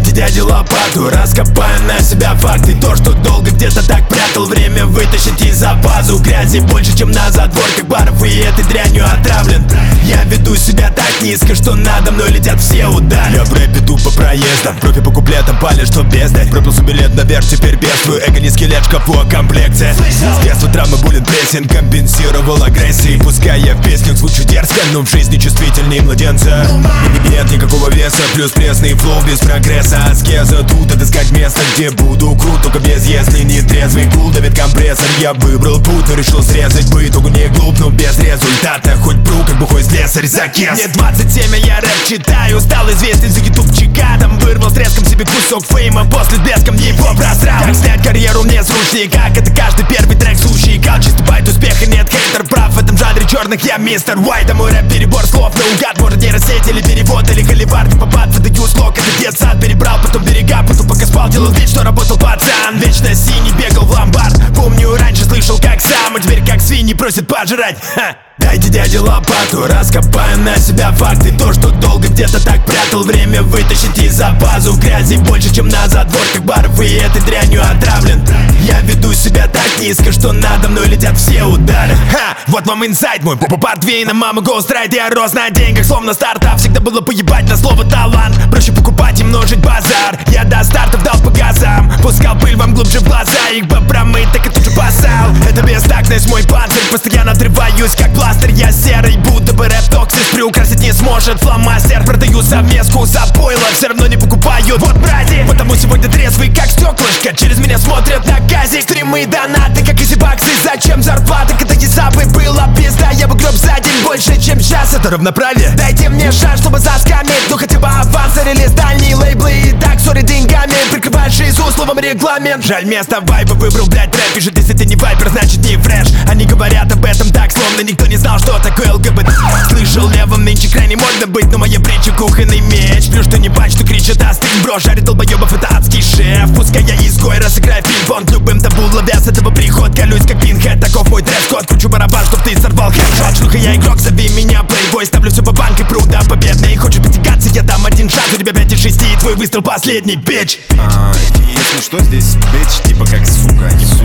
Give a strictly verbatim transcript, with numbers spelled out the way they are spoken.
Дайте дяде лопату, раскопаю на себя факты. То, что долго где-то так прятал, время вытащить из-за пазу. Грязи больше, чем на задворках баров, и этой дрянью отравлен. Я веду себя так низко, что надо мной летят все удары. Я в рэпе тупо проездом, профи по куплетам палишь, что бездарь. Пропился билет наверх, теперь бедствую. Эго не скелет, шкафу, а комплекция. С детства травмы, буллинг, прессинг компенсировал агрессии. Пускай я в песнях звучу дерзко, но в жизни чувствительнее младенца. Нет никакого веса, плюс пресный флоу без прогресса. Аскеза, тут отыскать место, где буду крут, только без если не трезвый. Кул давит компрессор, я выбрал путь, но решил срезать. По итогу не глуп, но без результата. Хоть пру, как бухой слесарь за кес. Мне двадцать семь, а я рэп читаю. Стал известен за ютубчика, там вырвал с треском себе кусок фейма. После блеском его просрал. Как снять карьеру мне срочнее, как это каждый первый трек слушай. Кал чистый байт, успеха нет, хейтер прав. В этом жанре черных я мистер Уайт. А мой рэп перебор слов наугад. Может нейросеть или перевод, или холивар. Попад, выдаю слог, это детсад. Перебрал, потом берега, потом пока спал, делал вид, что работал пацан. Вечно синий, бегал в ломбард. Помню, раньше слышал как сам, а теперь как свиньи просят пожрать. Ха. Дайте дяде лопату, раскопаю на себя факты. То, что долго где-то так прятал, время вытащить из-за пазу. Грязи больше, чем на задворках баров, и этой дрянью отравлен. Я веду себя так низко, что надо мной летят все удары. Ха, вот вам инсайт мой, Портвейна, мама, гоустрайт. Я рос на деньгах, словно стартап. Всегда было поебать на слово талант. Проще покупать и множить базар. Я до стартов дал по газам, пускал пыль вам глубже в глаза. Их бы промыть, так и тут же посал. Это бестактность, мой панцирь. Постоянно отрываюсь, как пластырь. Я серый, будто бы рэп-токсис. Приукрасить не сможет фломастер. Продаю совместку за пойло, все равно не покупают. Вот, братья, потому сегодня трезвый, как стеклышко. Через меня смотрят на газик. Стримы, донаты, как изи баксы. Зачем зарплата, когда езапы была пизда? Я бы греб за день больше, чем час. Это равноправие. Дайте мне шанс, чтобы заскамить. Ну хотя бы аванс, релиз, дальние лейблы. И так, сори, деньгами прикрываешь жизнь словом регламент. Жаль, место вайба выбрал, блять, рэп. Пишет, если ты не вайпер, значит не фреш. Они говорят об этом так, словно никто не знал, что такое ЛГБТ. Слышал, левым нынче крайне модно быть, но моя притча кухонный меч. Плюс что не бач, что кричат остынь, бро. Жарит долбоебов, это адский шеф. Пускай я изгой, разыграю пинг-понг. Любым табу ловя с этого приход. Колюсь как пинхед, таков мой дресс-код. Кручу барабан, чтоб ты сорвал хедшот. Шлюха, я игрок, зови меня плейбой. Ставлю все по банк и пру до победной. Хочешь потягаться, я дам один шанс. У тебя пять из шести, твой выстрел последний, бич. а, Если что, здесь бич, типа как сука, а не сука.